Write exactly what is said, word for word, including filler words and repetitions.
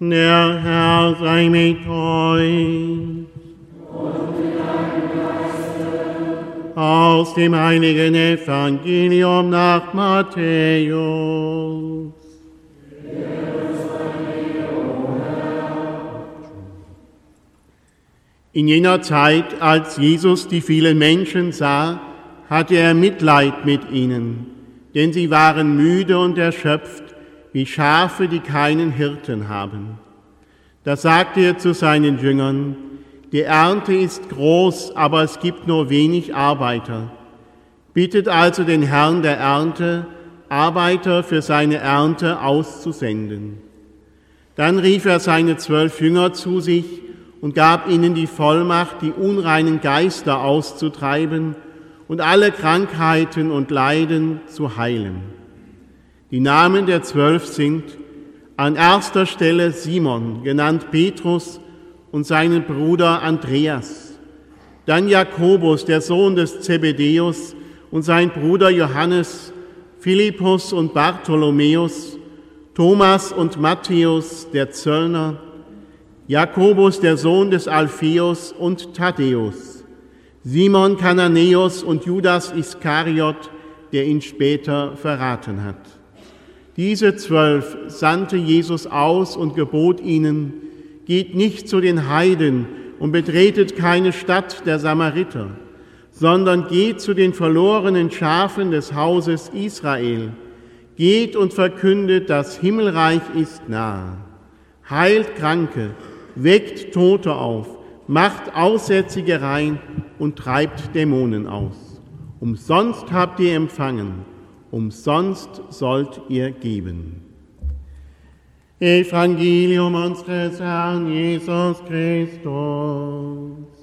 Der Herr sei mit euch. Aus dem heiligen Evangelium nach Matthäus. In jener Zeit, als Jesus die vielen Menschen sah, hatte er Mitleid mit ihnen, denn sie waren müde und erschöpft, wie Schafe, die keinen Hirten haben. Da sagte er zu seinen Jüngern: Die Ernte ist groß, aber es gibt nur wenig Arbeiter. Bittet also den Herrn der Ernte, Arbeiter für seine Ernte auszusenden. Dann rief er seine zwölf Jünger zu sich und gab ihnen die Vollmacht, die unreinen Geister auszutreiben und alle Krankheiten und Leiden zu heilen. Die Namen der Zwölf sind an erster Stelle Simon, genannt Petrus, und seinen Bruder Andreas, dann Jakobus, der Sohn des Zebedäus, und sein Bruder Johannes, Philippus und Bartholomäus, Thomas und Matthäus, der Zöllner, Jakobus, der Sohn des Alpheus, und Thaddäus, Simon Kananäus und Judas Iskariot, der ihn später verraten hat. Diese zwölf sandte Jesus aus und gebot ihnen: Geht nicht zu den Heiden und betretet keine Stadt der Samariter, sondern geht zu den verlorenen Schafen des Hauses Israel. Geht und verkündet, das Himmelreich ist nahe. Heilt Kranke, weckt Tote auf, macht Aussätzige rein und treibt Dämonen aus. Umsonst habt ihr empfangen, umsonst sollt ihr geben. Evangelium unseres Herrn Jesus Christus.